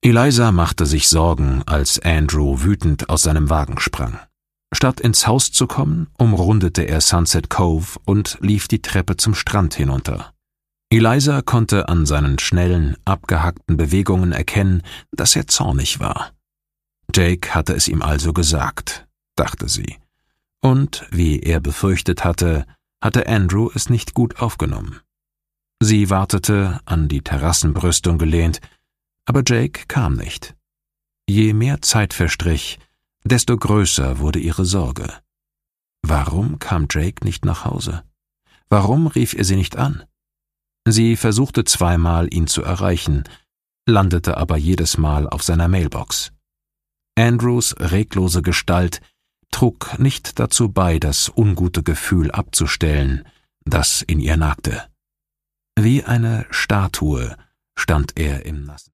Eliza machte sich Sorgen, als Andrew wütend aus seinem Wagen sprang. Statt ins Haus zu kommen, umrundete er Sunset Cove und lief die Treppe zum Strand hinunter. Eliza konnte an seinen schnellen, abgehackten Bewegungen erkennen, dass er zornig war. Jake hatte es ihm also gesagt, dachte sie. Und, wie er befürchtet hatte Andrew es nicht gut aufgenommen. Sie wartete, an die Terrassenbrüstung gelehnt, aber Jake kam nicht. Je mehr Zeit verstrich, desto größer wurde ihre Sorge. Warum kam Jake nicht nach Hause? Warum rief er sie nicht an? Sie versuchte zweimal, ihn zu erreichen, landete aber jedes Mal auf seiner Mailbox. Andrews reglose Gestalt trug nicht dazu bei, das ungute Gefühl abzustellen, das in ihr nagte. Wie eine Statue stand er im Nassen.